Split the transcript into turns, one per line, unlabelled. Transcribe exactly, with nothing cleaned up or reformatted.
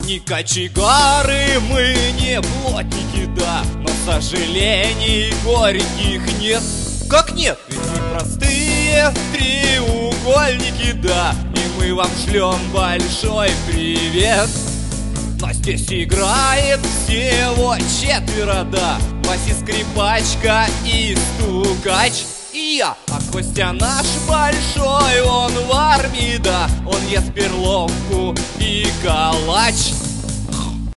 Не кочегары, мы не плотники, да, но сожалений горьких нет. Как нет? Ведь мы простые треугольники, да, и мы вам шлем большой привет. Но здесь играет всего четверо, да, басист, скрипачка и стукач. И я, а Костя наш большой, он в армии, да, он ест перловку и калач.